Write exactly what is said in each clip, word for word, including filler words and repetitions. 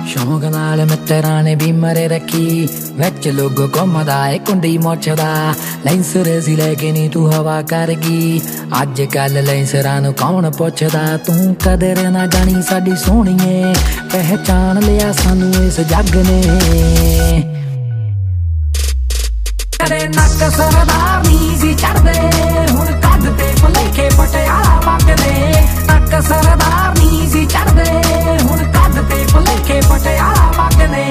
शौक नाल मित्तरां ने भी मरे रखी विच लोग घुमदा ए कुंडी मुछदा लैंसर सी लैके नी तू हवा कर गई अज कल लैंसरां नूं कौन पुछदा तू कदर ना जानी साडी सोहणीए पहचान लिया सानू इस जग ने कदे नक सरदार नी सी चढ़दे हुण कद ते भुलेखे पटियाला वगदे नक सरदार नी सी चढ़दे हुण कद ते भुलेखे पटियाला वगदे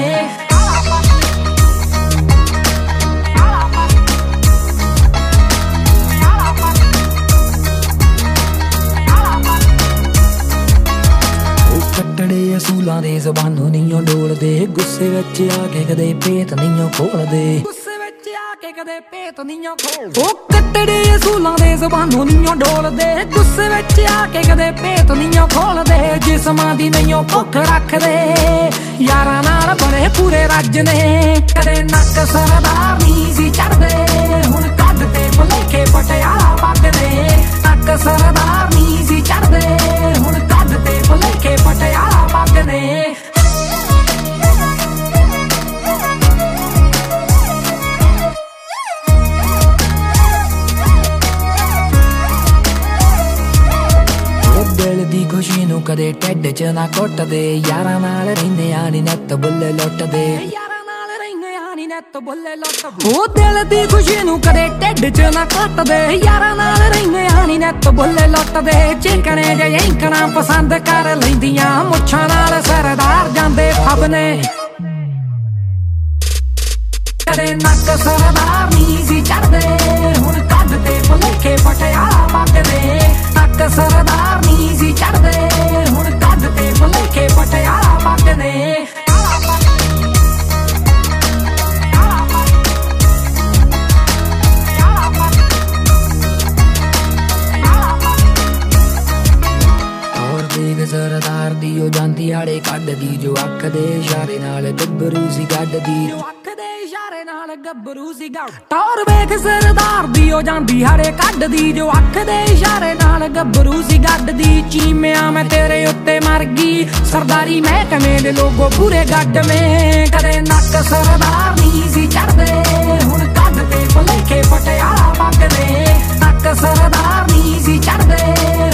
कट्टड़े असूलां दे ज़बानों नहीं डोलदे गुस्से विच आके कदे पेत नहीं खोलदे कदे पेत नहीं खोल ओ कट्टड़े असूलां दे ज़बानों नहीं डोलदे गुस्से विच आके कदे पेत नहीं खोलदे जिस्मां दी नहीं भुख रखदे यारां नाल बड़े पूरे रज ने कदे नक सरदार नी सी चढ़दे हुण कद ते भुलेखे पटियाला वगदे नक सरदार नी सी चढ़दे हुण कद ते भुलेखे पटियाला वगदे दिल दी खुशी नूं कदे ढिड च ना कुटदे यारां नाल रहिंदे आनी नत बुल्ले लुटदे यारां नाल रहिंदे आनी नत बुल्ले लुटदे ओ दिल दी खुशी नूं कदे ढिड च ना कुटदे यारां नाल रहिंदे आनी नत बुल्ले लुटदे चिकने जे इंकणा पसंद कर लैंदियां मुच्छां नाल सरदार जांदे फबने कदे नक सरदार नी सी चढ़दे हुण कद ते भुलेखे पटियाला वगदे नक सरदार नी सी चढ़दे हुण कद ते भुलेखे पटियाला वगदे सरदार दी ओ जांदी हाड़े कड्डदी जो अख दे इशारे नाल गब्बरू सी गड्डदी जो अख दे इशारे नाल गब्बरू सी गड्ड टौर वेख सरदार दी ओ जांदी हाड़े कड्डदी जो अख दे इशारे नाल गब्बरू सी गड्डदी चीमिया मैं तेरे उत्ते मर गई सरदारी महकमे दे लोगो पूरे गड्ड में कदे नक सरदार नी सी चढ़दे हुण कद ते भुलेखे पटियाला वगदे नक सरदार नी सी चढ़दे